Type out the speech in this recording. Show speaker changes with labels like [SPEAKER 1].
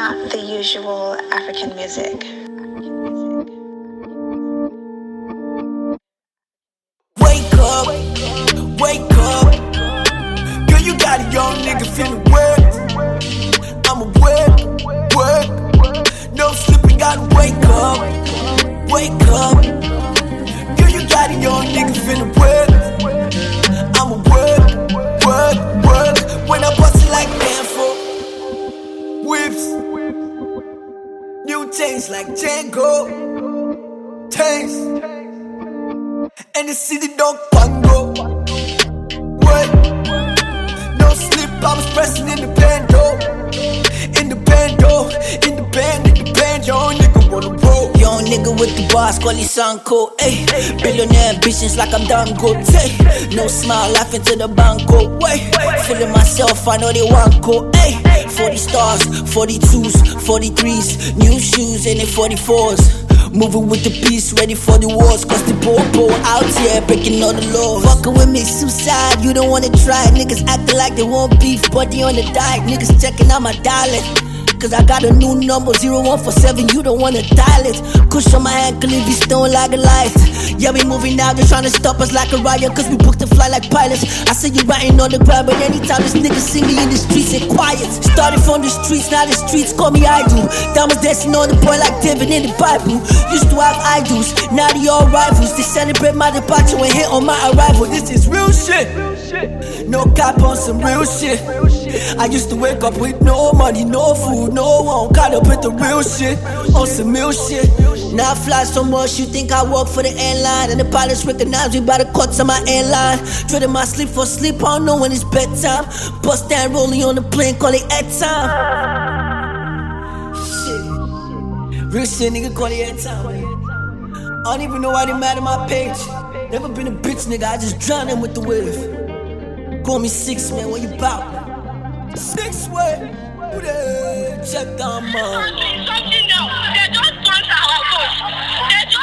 [SPEAKER 1] not the usual African music.
[SPEAKER 2] Wake up, wake up. Girl, you got a young nigga feeling work. I'ma work. No sleeping, gotta wake up, wake up. Girl, you got a young nigga feeling work. I'ma work. When I bust it like Danfo, whips, new chains like Django, taste, and the city don't pango. What? No sleep, I was pressing in the bando, young nigga wanna roll. Young nigga with the bars, call it Sanko, ayy. Billionaire ambitions like I'm Dangote. No smile, laughing to the banco, way. Feeling myself, I know they want go, ayy. 40 stars, 42s, 43s, new shoes and they 44s. Moving with the peace, ready for the wars. Cause the popo out here breaking all the laws. Fucking with me, suicide, you don't wanna try. Niggas acting like they want beef, but they on the diet. Niggas checking out my dialect, cause I got a new number, 0147, you don't wanna dial it. Kush on my ankle, if you stone like a light. Yeah, we moving now, they're trying to stop us like a riot, cause we booked the fly like pilots. I see you writing on the ground, but anytime this nigga see me in the streets, they quiet. Started from the streets, now the streets call me idol. Diamonds dancing on the boy like David in the Bible. Used to have idols, now they all rivals. They celebrate my departure and hit on my arrival. This is real shit, no cap on some real shit. I used to wake up with no money, no food, no one. Caught up with the real shit, on some real shit. Now I fly so much, you think I work for the airline. And the pilots recognize me by the cuts on my airline. Trading my sleep for sleep, I don't know when it's bedtime. Bust down rolling on the plane, call it head time. Shit, real shit, nigga, call it head time. I don't even know why they mad at my page. Never been a bitch, nigga, I just drown in with the wave. Call me 6, man, what you bout? 6 way, who the check down, man.
[SPEAKER 3] Something now. They don't sponsor our vote.